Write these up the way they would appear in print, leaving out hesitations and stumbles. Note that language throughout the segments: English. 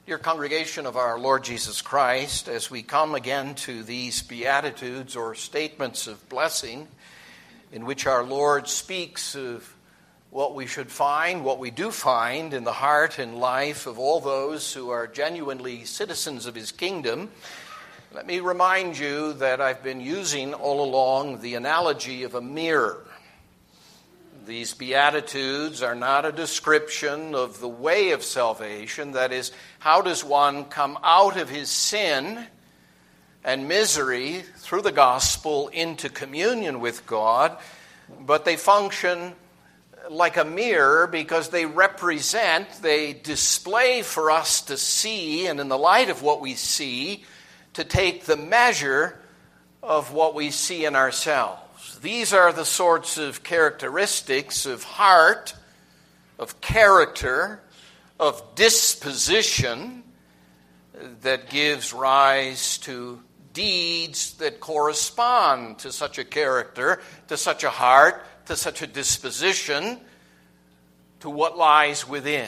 Dear congregation of our Lord Jesus Christ, as we come again to these Beatitudes or statements of blessing in which our Lord speaks of what we should find, what we do find in the heart and life of all those who are genuinely citizens of His kingdom, let me remind you that I've been using all along the analogy of a mirror. These Beatitudes are not a description of the way of salvation. That is, how does one come out of his sin and misery through the gospel into communion with God? But they function like a mirror because they display for us to see, and in the light of what we see, to take the measure of what we see in ourselves. These are the sorts of characteristics of heart, of character, of disposition that gives rise to deeds that correspond to such a character, to such a heart, to such a disposition, to what lies within.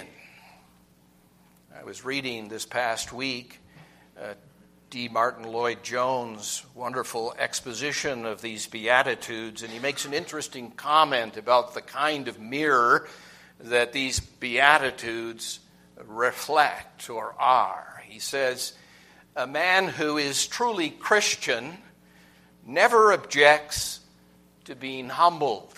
I was reading this past week D. Martin Lloyd-Jones' wonderful exposition of these Beatitudes, and he makes an interesting comment about the kind of mirror that these Beatitudes reflect or are. He says, a man who is truly Christian never objects to being humbled.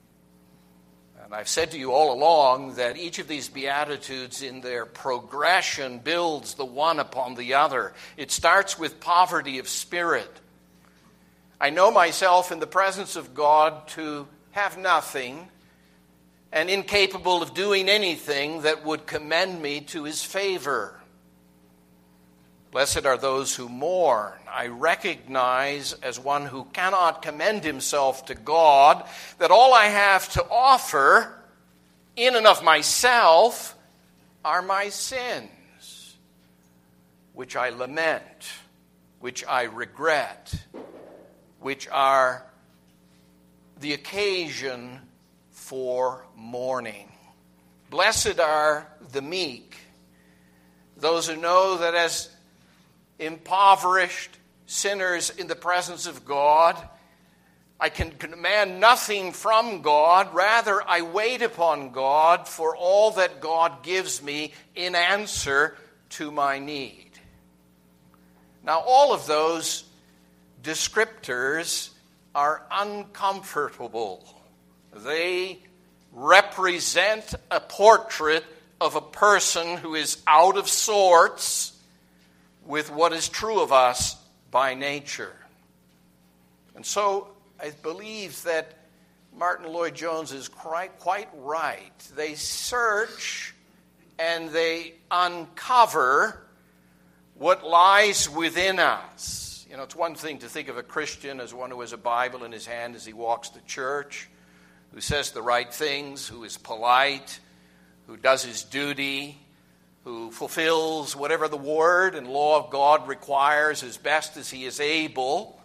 And I've said to you all along that each of these Beatitudes in their progression builds the one upon the other. It starts with poverty of spirit. I know myself in the presence of God to have nothing and incapable of doing anything that would commend me to His favor. Blessed are those who mourn. I recognize as one who cannot commend himself to God that all I have to offer in and of myself are my sins, which I lament, which I regret, which are the occasion for mourning. Blessed are the meek, those who know that as impoverished sinners in the presence of God, I can command nothing from God. Rather, I wait upon God for all that God gives me in answer to my need. Now, all of those descriptors are uncomfortable. They represent a portrait of a person who is out of sorts with what is true of us by nature. And so I believe that Martin Lloyd-Jones is quite right. They search and they uncover what lies within us. You know, it's one thing to think of a Christian as one who has a Bible in his hand as he walks to church, who says the right things, who is polite, who does his duty, who fulfills whatever the word and law of God requires as best as he is able.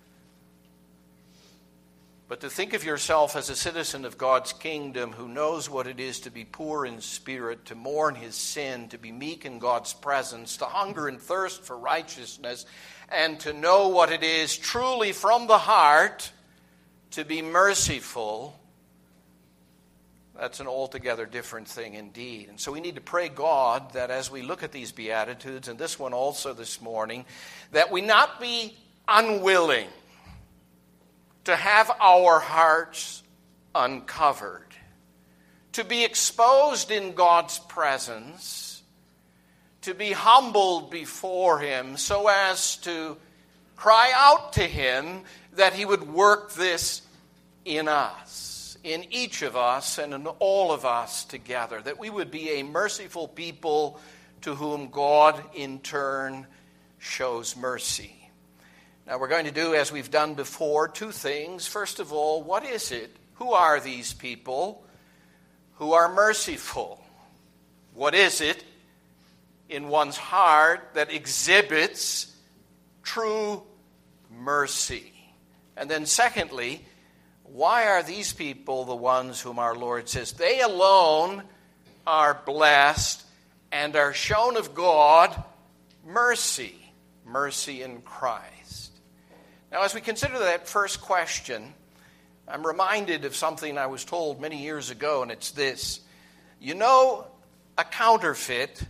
But to think of yourself as a citizen of God's kingdom who knows what it is to be poor in spirit, to mourn his sin, to be meek in God's presence, to hunger and thirst for righteousness, and to know what it is truly from the heart to be merciful, that's an altogether different thing indeed. And so we need to pray God that as we look at these Beatitudes, and this one also this morning, that we not be unwilling to have our hearts uncovered, to be exposed in God's presence, to be humbled before Him so as to cry out to Him that He would work this in us, in each of us and in all of us together, that we would be a merciful people to whom God in turn shows mercy. Now we're going to do, as we've done before, two things. First of all, what is it? Who are these people who are merciful? What is it in one's heart that exhibits true mercy? And then secondly, why are these people the ones whom our Lord says they alone are blessed and are shown of God mercy. Mercy in Christ. Now, as we consider that first question, I'm reminded of something I was told many years ago, and it's this. You know a counterfeit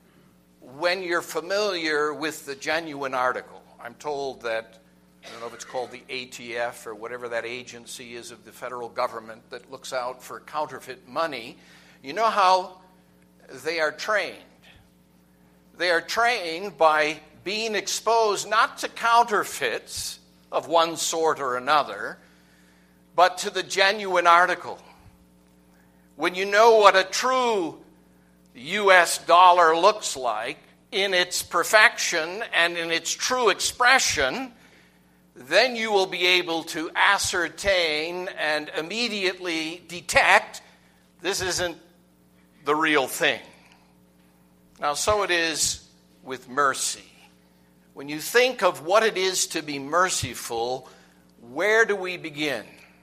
when you're familiar with the genuine article. I'm told that, I don't know if it's called the ATF or whatever that agency is of the federal government that looks out for counterfeit money. You know how they are trained. They are trained by being exposed not to counterfeits of one sort or another, but to the genuine article. When you know what a true U.S. dollar looks like in its perfection and in its true expression, then you will be able to ascertain and immediately detect this isn't the real thing. Now, so it is with mercy. When you think of what it is to be merciful, where do we begin?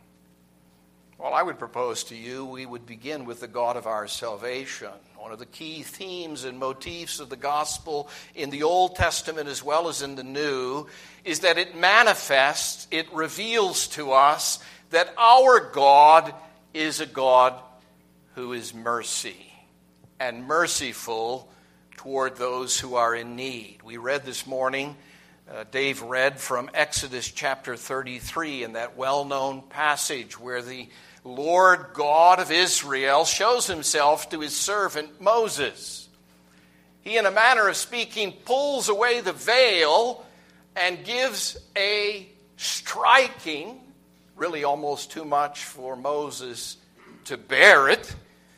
Well, I would propose to you we would begin with the God of our salvation. One of the key themes and motifs of the gospel in the Old Testament as well as in the New is that it manifests, it reveals to us that our God is a God who is mercy and merciful toward those who are in need. We read this morning, Dave read from Exodus chapter 33 in that well-known passage where the Lord God of Israel shows himself to his servant Moses. He, in a manner of speaking, pulls away the veil and gives a striking, really almost too much for Moses to bear it.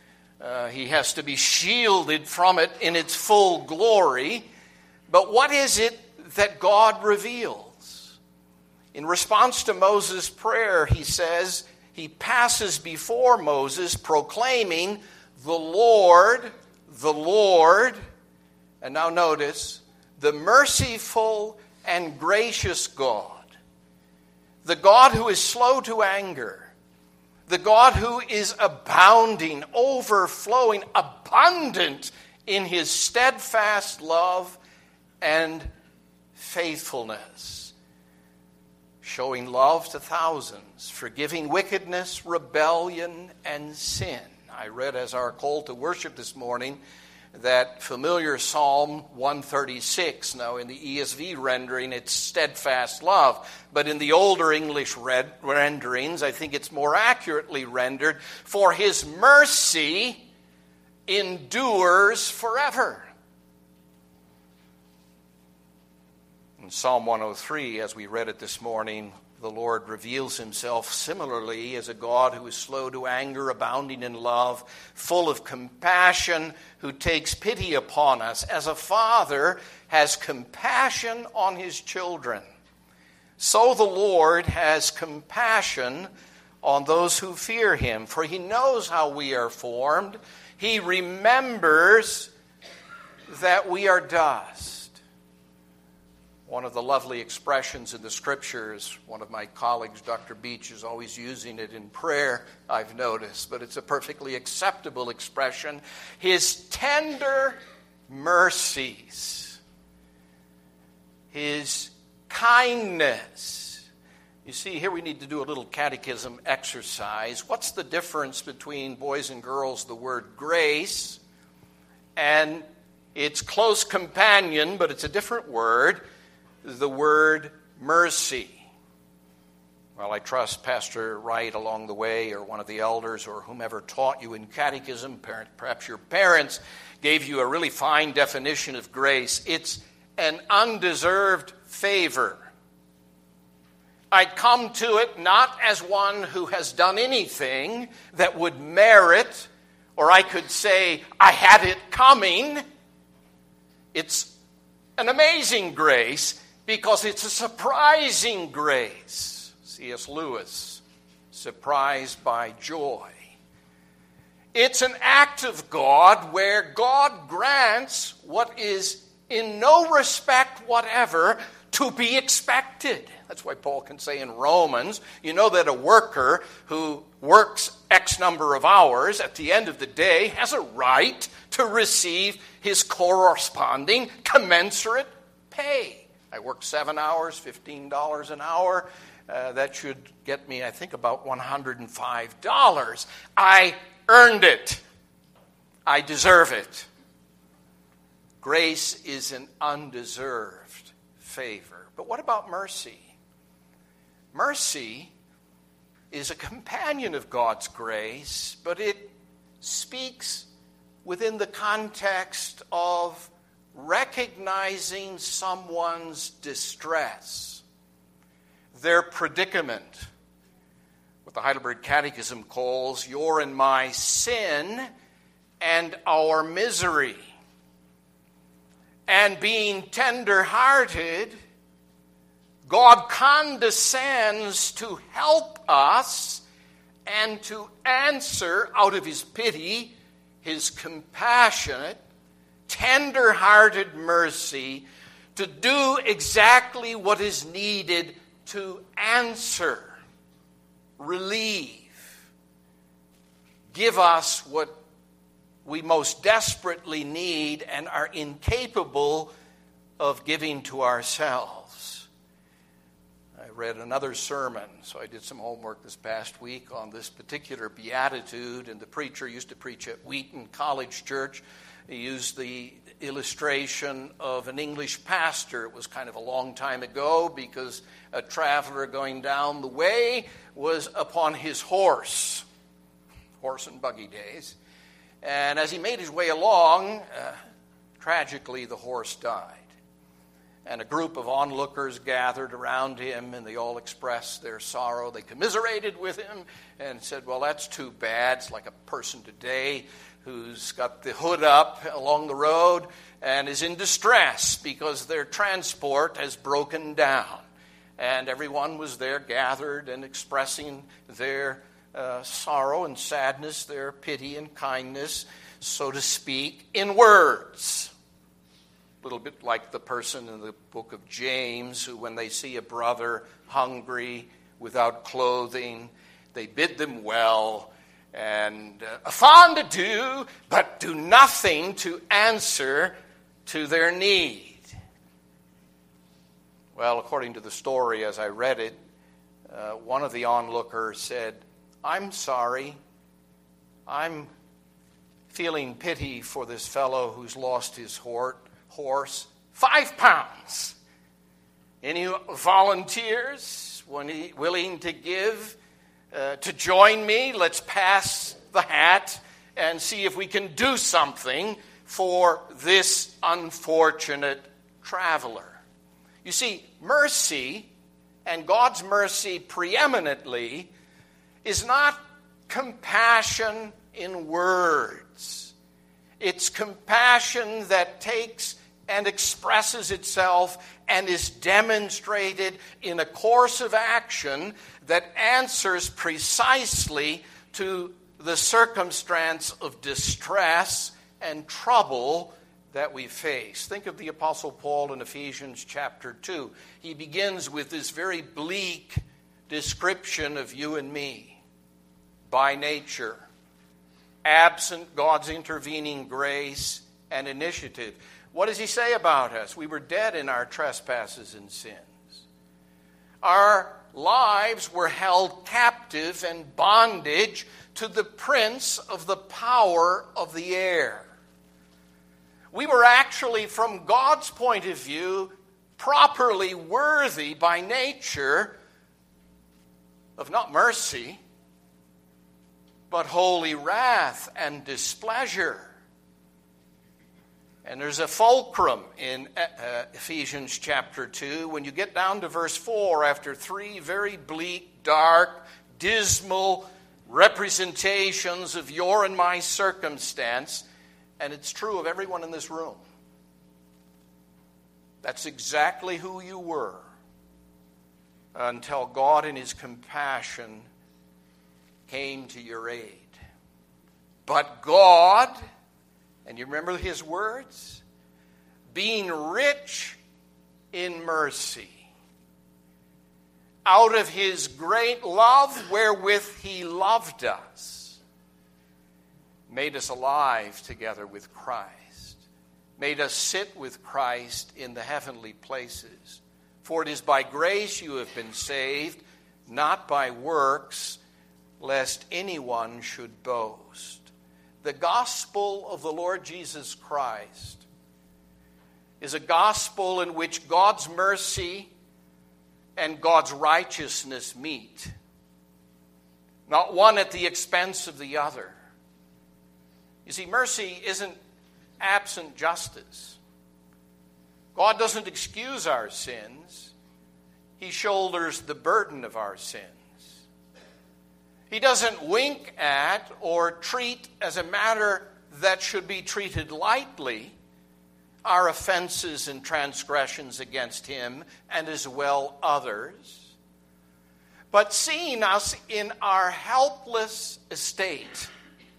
He has to be shielded from it in its full glory. But what is it that God reveals? In response to Moses' prayer, he says, he passes before Moses proclaiming, the Lord, and now notice, the merciful and gracious God, the God who is slow to anger, the God who is abounding, overflowing, abundant in his steadfast love and faithfulness, showing love to thousands, forgiving wickedness, rebellion, and sin. I read as our call to worship this morning that familiar Psalm 136. Now, in the ESV rendering, it's steadfast love. But in the older English renderings, I think it's more accurately rendered, for his mercy endures forever. In Psalm 103, as we read it this morning, the Lord reveals himself similarly as a God who is slow to anger, abounding in love, full of compassion, who takes pity upon us, as a father has compassion on his children. So the Lord has compassion on those who fear him, for he knows how we are formed. He remembers that we are dust. One of the lovely expressions in the Scriptures, one of my colleagues, Dr. Beach, is always using it in prayer, I've noticed, but it's a perfectly acceptable expression. His tender mercies, his kindness. You see, here we need to do a little catechism exercise. What's the difference between, boys and girls, the word grace and its close companion, but it's a different word, the word mercy? Well, I trust Pastor Wright along the way, or one of the elders, or whomever taught you in catechism, perhaps your parents, gave you a really fine definition of grace. It's an undeserved favor. I come to it not as one who has done anything that would merit, or I could say, I had it coming. It's an amazing grace, because it's a surprising grace. C.S. Lewis, surprised by joy. It's an act of God where God grants what is in no respect whatever to be expected. That's why Paul can say in Romans, you know that a worker who works X number of hours at the end of the day has a right to receive his corresponding commensurate pay. I work 7 hours, $15 an hour. That should get me, I think, about $105. I earned it. I deserve it. Grace is an undeserved favor. But what about mercy? Mercy is a companion of God's grace, but it speaks within the context of recognizing someone's distress, their predicament, what the Heidelberg Catechism calls your and my sin and our misery. And being tender-hearted, God condescends to help us and to answer out of his pity, his compassionate, tender-hearted mercy, to do exactly what is needed to answer, relieve, give us what we most desperately need and are incapable of giving to ourselves. I read another sermon, so I did some homework this past week on this particular beatitude, and the preacher used to preach at Wheaton College Church. He used the illustration of an English pastor. It was kind of a long time ago because a traveler going down the way was upon his horse and buggy days. And as he made his way along, tragically the horse died. And a group of onlookers gathered around him, and they all expressed their sorrow. They commiserated with him and said, well, that's too bad. It's like a person today who's got the hood up along the road and is in distress because their transport has broken down. And everyone was there gathered and expressing their sorrow and sadness, their pity and kindness, so to speak, in words. A little bit like the person in the book of James who, when they see a brother hungry, without clothing, they bid them well and fond to do, but do nothing to answer to their need. Well, according to the story as I read it, one of the onlookers said, I'm sorry. I'm feeling pity for this fellow who's lost his horse. 5 pounds. Any volunteers willing to give to join me? Let's pass the hat and see if we can do something for this unfortunate traveler. You see, mercy, and God's mercy preeminently, is not compassion in words. It's compassion that takes and expresses itself and is demonstrated in a course of action that answers precisely to the circumstance of distress and trouble that we face. Think of the Apostle Paul in Ephesians chapter 2. He begins with this very bleak description of you and me. By nature, absent God's intervening grace and initiative. What does he say about us? We were dead in our trespasses and sins. Our lives were held captive and bondage to the prince of the power of the air. We were actually, from God's point of view, properly worthy by nature of not mercy, but holy wrath and displeasure. And there's a fulcrum in Ephesians chapter 2. When you get down to verse 4, after 3 very bleak, dark, dismal representations of your and my circumstance, and it's true of everyone in this room. That's exactly who you were until God in his compassion came to your aid. But God, and you remember his words, being rich in mercy, out of his great love wherewith he loved us, made us alive together with Christ, made us sit with Christ in the heavenly places. For it is by grace you have been saved, not by works, lest anyone should boast. The gospel of the Lord Jesus Christ is a gospel in which God's mercy and God's righteousness meet, not one at the expense of the other. You see, mercy isn't absent justice. God doesn't excuse our sins. He shoulders the burden of our sins. He doesn't wink at or treat as a matter that should be treated lightly our offenses and transgressions against him, and as well others. But seeing us in our helpless estate,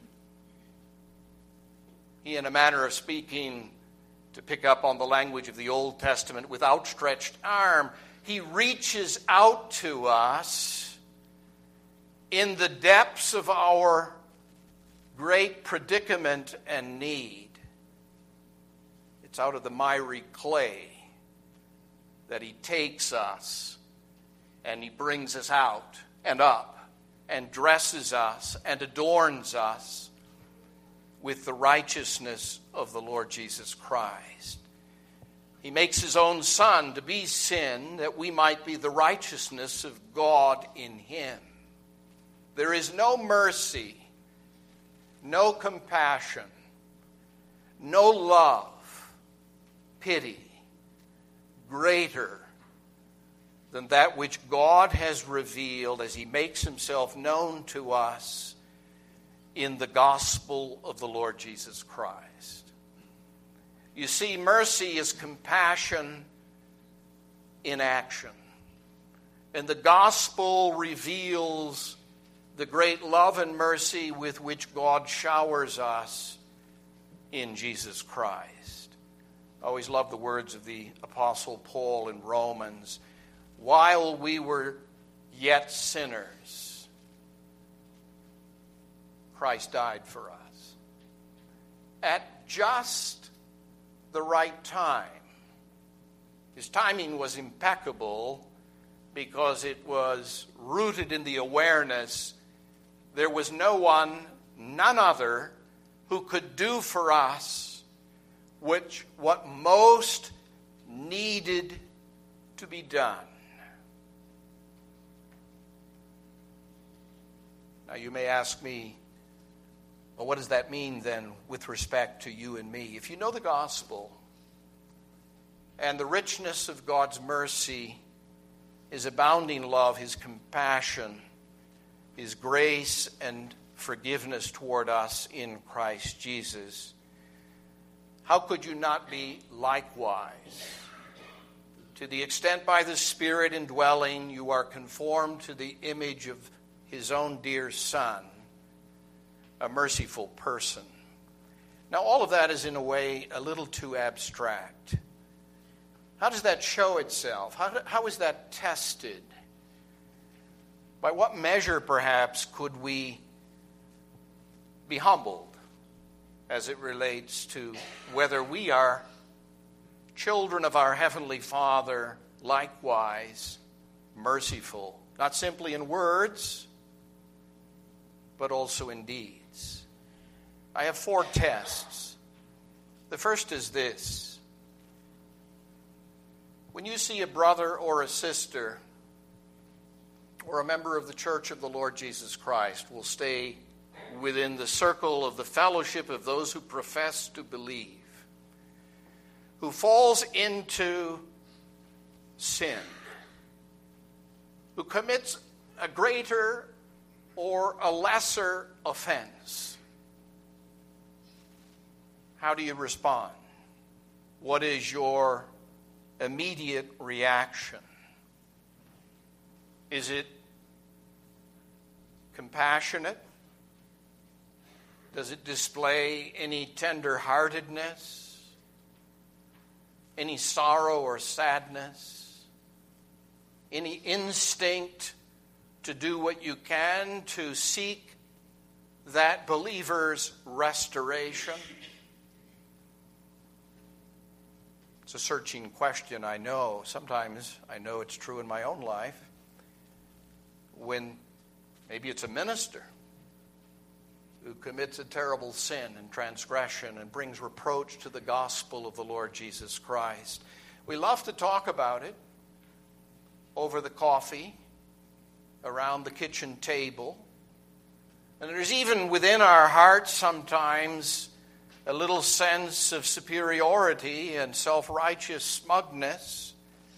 he, in a manner of speaking, to pick up on the language of the Old Testament, with outstretched arm, he reaches out to us in the depths of our great predicament and need. It's out of the miry clay that he takes us and he brings us out and up and dresses us and adorns us with the righteousness of the Lord Jesus Christ. He makes his own Son to be sin that we might be the righteousness of God in him. There is no mercy, no compassion, no love, pity greater than that which God has revealed as he makes himself known to us in the gospel of the Lord Jesus Christ. You see, mercy is compassion in action. And the gospel reveals the great love and mercy with which God showers us in Jesus Christ. I always love the words of the Apostle Paul in Romans. While we were yet sinners, Christ died for us. At just the right time. His timing was impeccable because it was rooted in the awareness there was no one, none other, who could do for us what most needed to be done. Now you may ask me, well, what does that mean then with respect to you and me? If you know the gospel and the richness of God's mercy, his abounding love, his compassion, his grace and forgiveness toward us in Christ Jesus, how could you not be likewise? To the extent by the Spirit indwelling you are conformed to the image of his own dear Son, a merciful person. Now all of that is in a way a little too abstract. How does that show itself? How is that tested? By what measure perhaps could we be humbled as it relates to whether we are children of our Heavenly Father, likewise merciful, not simply in words, but also in deeds? I have 4 tests. The first is this. When you see a brother or a sister or a member of the Church of the Lord Jesus Christ, will stay within the circle of the fellowship of those who profess to believe, who falls into sin, who commits a greater or a lesser offense, how do you respond? What is your immediate reaction? Is it compassionate? Does it display any tender-heartedness? any sorrow or sadness, any instinct to do what you can to seek that believer's restoration? It's a searching question, I know. Sometimes I know it's true in my own life. When maybe it's a minister who commits a terrible sin and transgression and brings reproach to the gospel of the Lord Jesus Christ. We love to talk about it over the coffee, around the kitchen table. And there's even within our hearts sometimes a little sense of superiority and self-righteous smugness.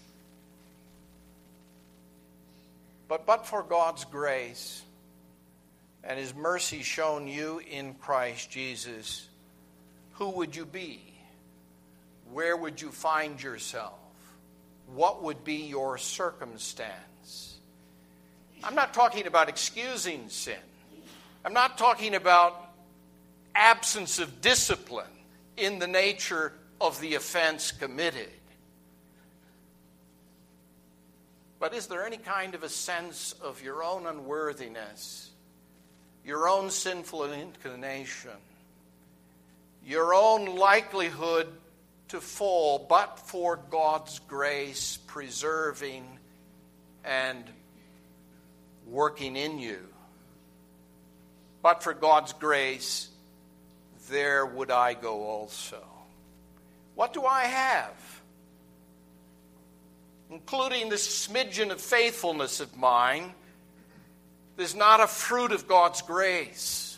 But for God's grace and His mercy shown you in Christ Jesus, who would you be? Where would you find yourself? What would be your circumstance? I'm not talking about excusing sin. I'm not talking about absence of discipline in the nature of the offense committed. But is there any kind of a sense of your own unworthiness, your own sinful inclination, your own likelihood to fall, but for God's grace preserving and working in you? But for God's grace, there would I go also. What do I have? Including this smidgen of faithfulness of mine, is not a fruit of God's grace.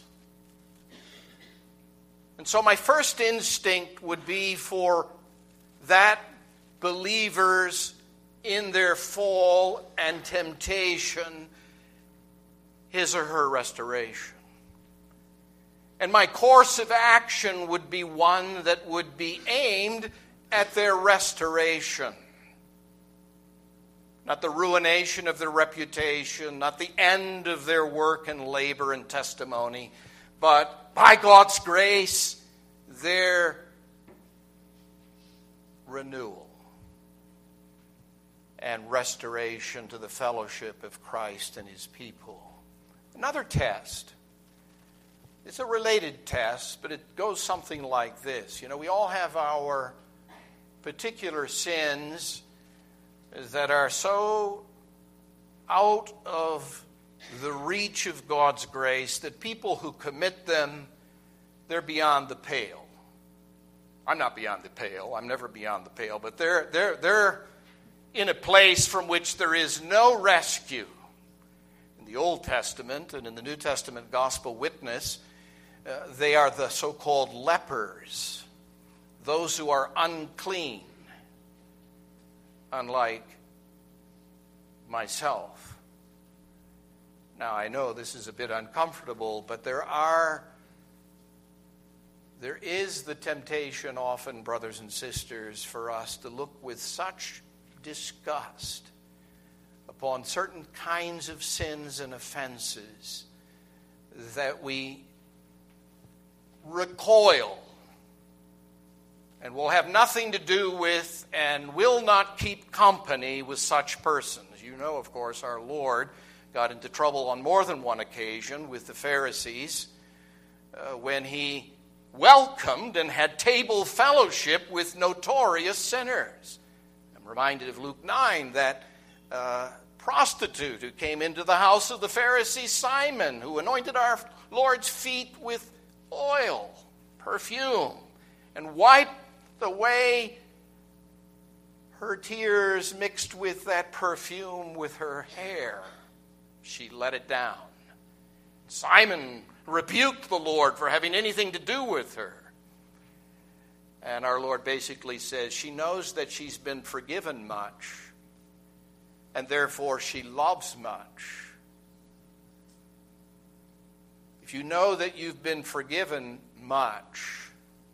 And so my first instinct would be for that believers in their fall and temptation, his or her restoration. And my course of action would be one that would be aimed at their restoration. Not the ruination of their reputation, not the end of their work and labor and testimony, but by God's grace, their renewal and restoration to the fellowship of Christ and His people. Another test. It's a related test, but it goes something like this. You know, we all have our particular sins that are so out of the reach of God's grace that people who commit them, they're beyond the pale. I'm not beyond the pale. I'm never beyond the pale, but they're in a place from which there is no rescue. In the Old Testament and in the New Testament gospel witness, they are the so-called lepers, those who are unclean, unlike myself. Now, I know this is a bit uncomfortable, but there is the temptation often, brothers and sisters, for us to look with such disgust upon certain kinds of sins and offenses that we recoil and will have nothing to do with and will not keep company with such persons. You know, of course, our Lord got into trouble on more than one occasion with the Pharisees when He welcomed and had table fellowship with notorious sinners. I'm reminded of Luke 9, that prostitute who came into the house of the Pharisee Simon, who anointed our Lord's feet with oil, perfume, and wiped away her tears mixed with that perfume with her hair. She let it down. Simon rebuked the Lord for having anything to do with her. And our Lord basically says she knows that she's been forgiven much, and therefore she loves much. If you know that you've been forgiven much,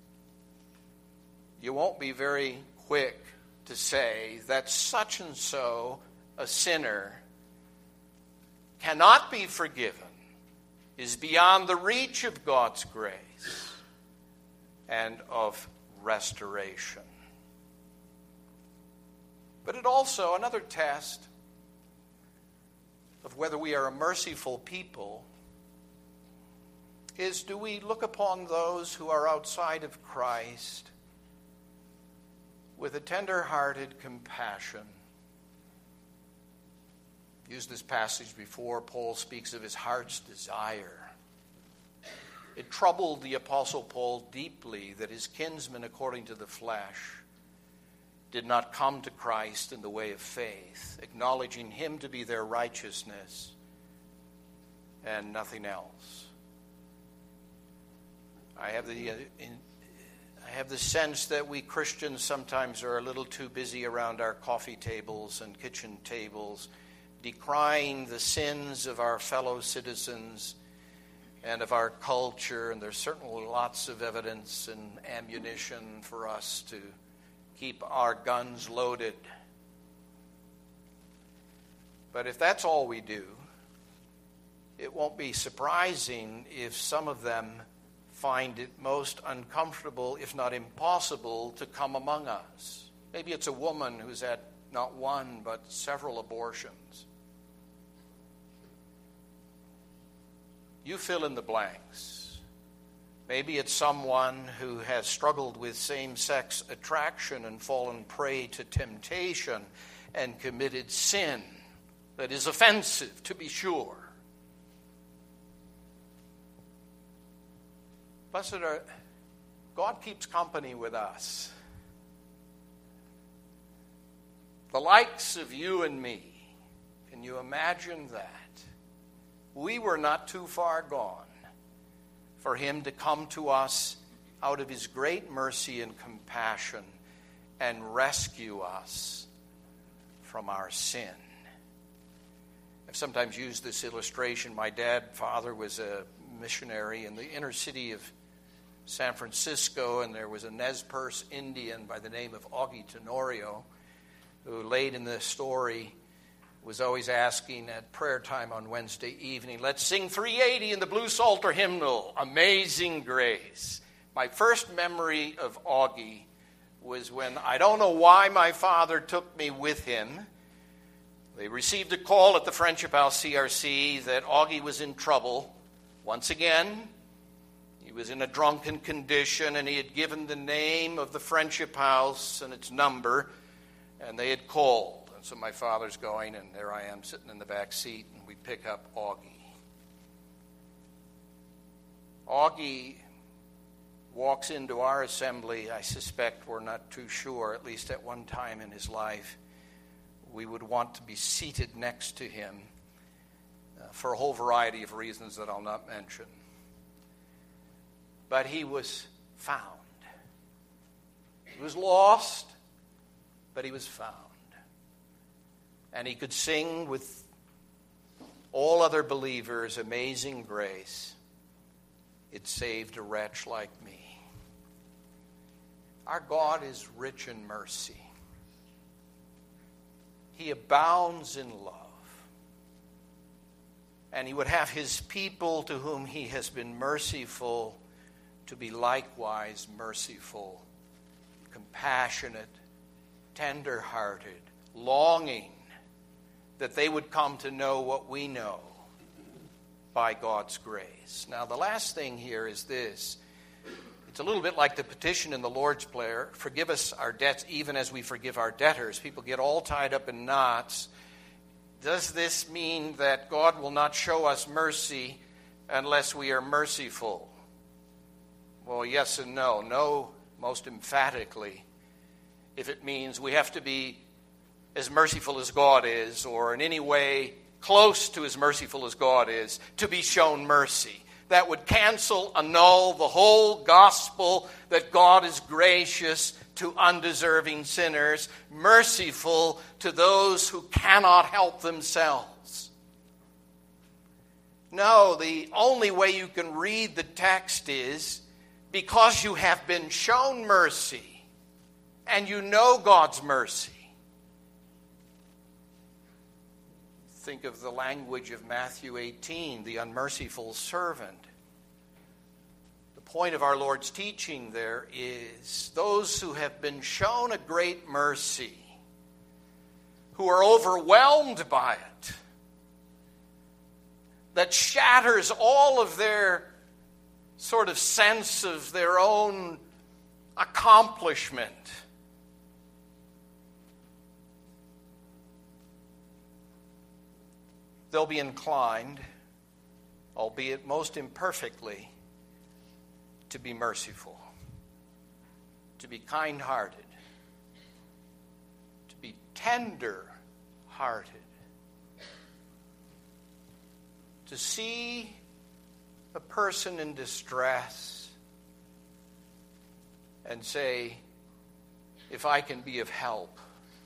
you won't be very quick to say that such and so, a sinner, cannot be forgiven, is beyond the reach of God's grace and of restoration. it also, another test of whether we are a merciful people is, do we look upon those who are outside of Christ with a tender-hearted compassion? I've used this passage before. Paul speaks of his heart's desire. It troubled the Apostle Paul deeply that his kinsmen, according to the flesh, did not come to Christ in the way of faith, acknowledging him to be their righteousness and nothing else. I have the sense that we Christians sometimes are a little too busy around our coffee tables and kitchen tables, decrying the sins of our fellow citizens and of our culture, and there's certainly lots of evidence and ammunition for us to keep our guns loaded. But if that's all we do, it won't be surprising if some of them find it most uncomfortable, if not impossible, to come among us. Maybe it's a woman who's had not one but several abortions. You fill in the blanks. Maybe it's someone who has struggled with same-sex attraction and fallen prey to temptation and committed sin that is offensive, to be sure. Blessed are, God keeps company with us. The likes of you and me. Can you imagine that? We were not too far gone for him to come to us out of his great mercy and compassion and rescue us from our sin. I've sometimes used this illustration. My father was a missionary in the inner city of San Francisco, and there was a Nez Perce Indian by the name of Augie Tenorio, who late in the story was always asking at prayer time on Wednesday evening, let's sing 380 in the Blue Psalter hymnal, Amazing Grace. My first memory of Augie was when, I don't know why my father took me with him. They received a call at the Friendship House CRC that Augie was in trouble. Once again, he was in a drunken condition, and he had given the name of the Friendship House and its number, and they had called. And so my father's going, and there I am sitting in the back seat, and we pick up Augie. Augie walks into our assembly. I suspect, we're not too sure, at least at one time in his life, we would want to be seated next to him for a whole variety of reasons that I'll not mention. But he was found. He was lost, but he was found. And he could sing with all other believers, Amazing Grace. It saved a wretch like me. Our God is rich in mercy. He abounds in love. And he would have his people to whom he has been merciful to be likewise merciful, compassionate, tender-hearted, longing that they would come to know what we know by God's grace. Now, the last thing here is this. It's a little bit like the petition in the Lord's Prayer, forgive us our debts even as we forgive our debtors. People get all tied up in knots. Does this mean that God will not show us mercy unless we are merciful? Well, yes and no. No, most emphatically, if it means we have to be as merciful as God is, or in any way close to as merciful as God is, to be shown mercy. That would cancel, annul the whole gospel that God is gracious to undeserving sinners, merciful to those who cannot help themselves. No, the only way you can read the text is because you have been shown mercy and you know God's mercy. Think of the language of Matthew 18, the unmerciful servant. The point of our Lord's teaching there is those who have been shown a great mercy who are overwhelmed by it, that shatters all of their sort of sense of their own accomplishment. They'll be inclined, albeit most imperfectly, to be merciful, to be kind-hearted, to be tender-hearted, to see a person in distress and say, if I can be of help,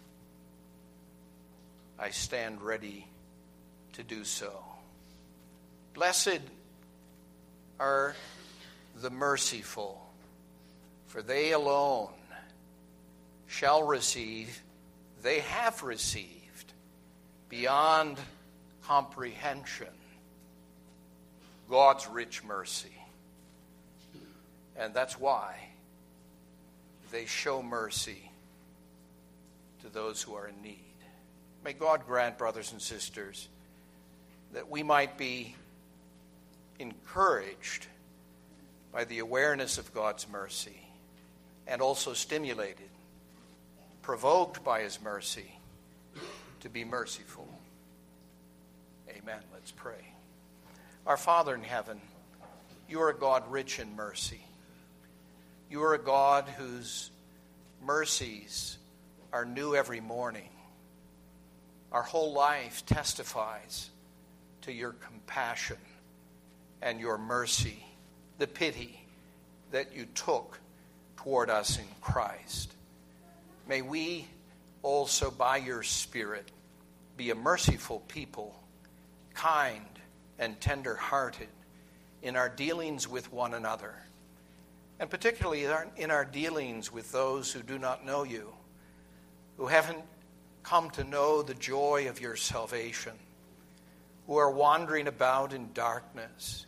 I stand ready to do so. Blessed are the merciful, for they alone shall receive, they have received, beyond comprehension, God's rich mercy. And that's why they show mercy to those who are in need. May God grant, brothers and sisters, that we might be encouraged by the awareness of God's mercy and also stimulated, provoked by his mercy to be merciful. Amen. Let's pray. Our Father in heaven, you are a God rich in mercy. You are a God whose mercies are new every morning. Our whole life testifies to your compassion and your mercy, the pity that you took toward us in Christ. May we also, by your Spirit, be a merciful people, kind and tender-hearted in our dealings with one another, and particularly in our dealings with those who do not know you, who haven't come to know the joy of your salvation, who are wandering about in darkness.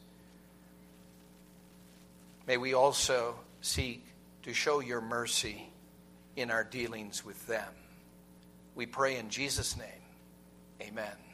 May we also seek to show your mercy in our dealings with them. We pray in Jesus' name. Amen.